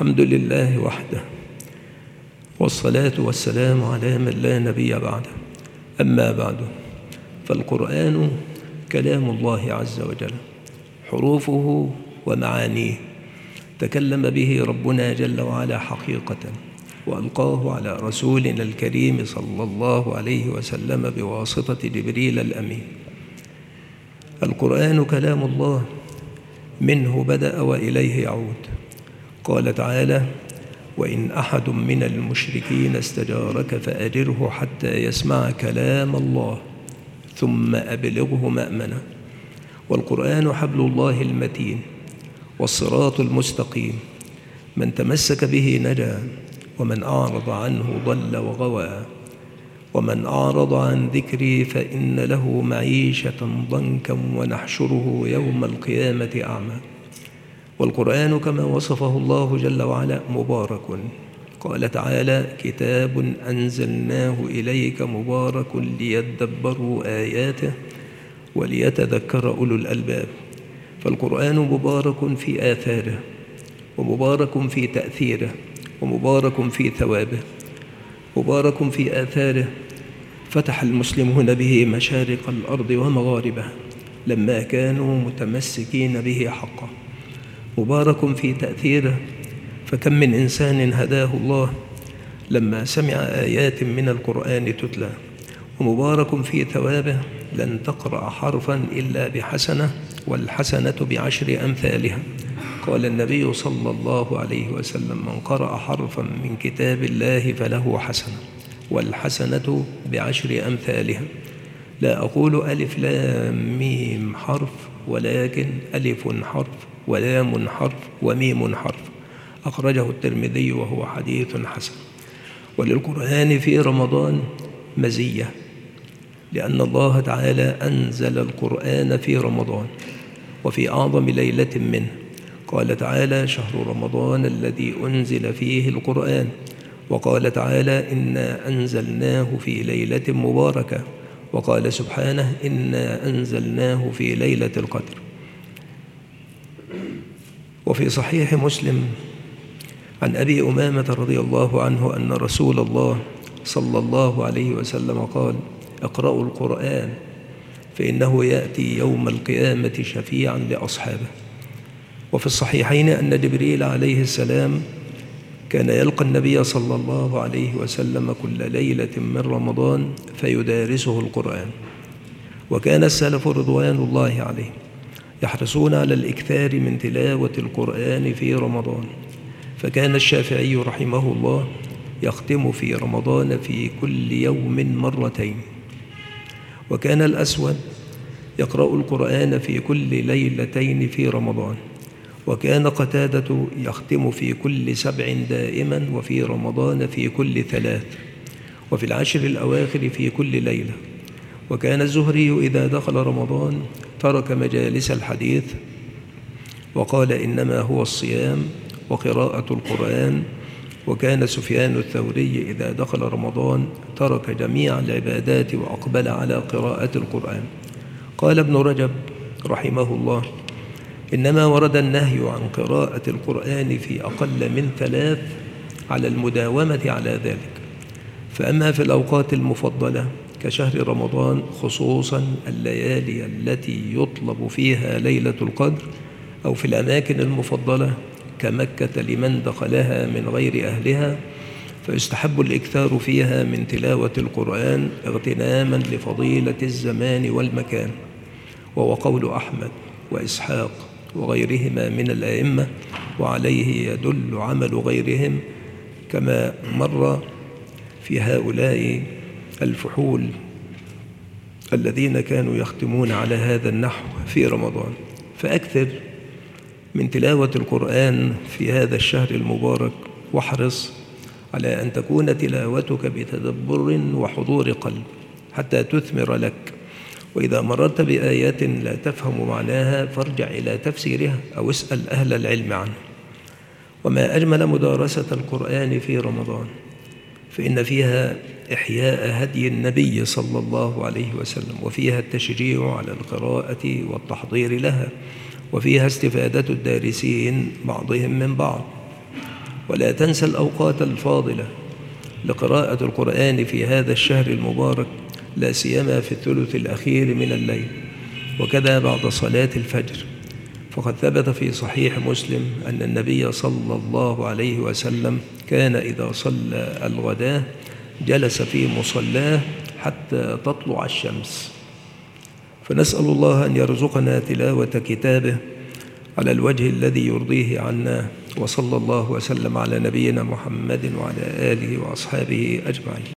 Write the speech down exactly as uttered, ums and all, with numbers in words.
الحمد لله وحده، والصلاة والسلام على من لا نبي بعده. أما بعد، فالقرآن كلام الله عز وجل، حروفه ومعانيه تكلم به ربنا جل وعلا حقيقة، وألقاه على رسولنا الكريم صلى الله عليه وسلم بواسطة جبريل الأمين. القرآن كلام الله، منه بدأ وإليه يعود. قال تعالى: وإن أحد من المشركين استجارك فأجره حتى يسمع كلام الله ثم أبلغه مأمنه. والقرآن حبل الله المتين والصراط المستقيم، من تمسك به نجا، ومن أعرض عنه ضل وغوى. ومن أعرض عن ذكري فإن له معيشة ضنكا ونحشره يوم القيامة أعمى. والقرآن كما وصفه الله جل وعلا مبارك. قال تعالى: كتاب أنزلناه إليك مبارك ليدبروا آياته وليتذكر أولو الألباب. فالقرآن مبارك في آثاره، ومبارك في تأثيره، ومبارك في ثوابه. مبارك في آثاره، فتح المسلمون به مشارق الأرض ومغاربها لما كانوا متمسكين به حقا. مبارك في تأثيره، فكم من إنسان هداه الله لما سمع آيات من القرآن تتلى. ومبارك في ثوابه، لن تقرأ حرفا إلا بحسنة، والحسنة بعشر أمثالها. قال النبي صلى الله عليه وسلم: من قرأ حرفا من كتاب الله فله حسنة، والحسنة بعشر أمثالها. لا أقول ألف لام ميم حرف، ولكن ألف حرف ولام حرف وميم حرف. أخرجه الترمذي وهو حديث حسن. وللقرآن في رمضان مزية، لأن الله تعالى أنزل القرآن في رمضان وفي أعظم ليلة منه. قال تعالى: شهر رمضان الذي أنزل فيه القرآن. وقال تعالى: إنا أنزلناه في ليلة مباركة. وقال سبحانه: إنا أنزلناه في ليلة القدر. وفي صحيح مسلم عن أبي أمامة رضي الله عنه أن رسول الله صلى الله عليه وسلم قال: اقرأوا القرآن فإنه يأتي يوم القيامة شفيعا لأصحابه. وفي الصحيحين أن جبريل عليه السلام كان يلقى النبي صلى الله عليه وسلم كل ليلة من رمضان فيدارسه القرآن. وكان السلف رضوان الله عليهم يحرصون على الإكثار من تلاوة القرآن في رمضان. فكان الشافعي رحمه الله يختم في رمضان في كل يوم مرتين. وكان الأسود يقرأ القرآن في كل ليلتين في رمضان. وكان قتادة يختم في كل سبع دائما، وفي رمضان في كل ثلاث، وفي العشر الأواخر في كل ليلة. وكان الزهري إذا دخل رمضان ترك مجالس الحديث وقال: إنما هو الصيام وقراءة القرآن. وكان سفيان الثوري إذا دخل رمضان ترك جميع العبادات وأقبل على قراءة القرآن. قال ابن رجب رحمه الله: إنما ورد النهي عن قراءة القرآن في أقل من ثلاث على المداومة على ذلك. فأما في الأوقات المفضلة كشهر رمضان، خصوصا الليالي التي يطلب فيها ليلة القدر، أو في الأماكن المفضلة كمكة لمن دخلها من غير أهلها، فيستحب الإكثار فيها من تلاوة القرآن اغتناما لفضيلة الزمان والمكان. وهو قول أحمد وإسحاق وغيرهما من الأئمة، وعليه يدل عمل غيرهم، كما مر في هؤلاء الفحول الذين كانوا يختمون على هذا النحو في رمضان. فأكثر من تلاوة القرآن في هذا الشهر المبارك، واحرص على أن تكون تلاوتك بتدبر وحضور قلب حتى تثمر لك. وإذا مررت بآيات لا تفهم معناها فارجع إلى تفسيرها أو اسأل أهل العلم عنه. وما أجمل مدارسة القرآن في رمضان، فإن فيها إحياء هدي النبي صلى الله عليه وسلم، وفيها التشجيع على القراءة والتحضير لها، وفيها استفادة الدارسين بعضهم من بعض. ولا تنسى الأوقات الفاضلة لقراءة القرآن في هذا الشهر المبارك، لا سيما في الثلث الأخير من الليل، وكذا بعد صلاة الفجر. فقد ثبت في صحيح مسلم أن النبي صلى الله عليه وسلم كان إذا صلى الغداة جلس في مصلاه حتى تطلع الشمس. فنسأل الله أن يرزقنا تلاوة كتابه على الوجه الذي يرضيه عنا، وصلى الله وسلم على نبينا محمد وعلى آله وأصحابه أجمعين.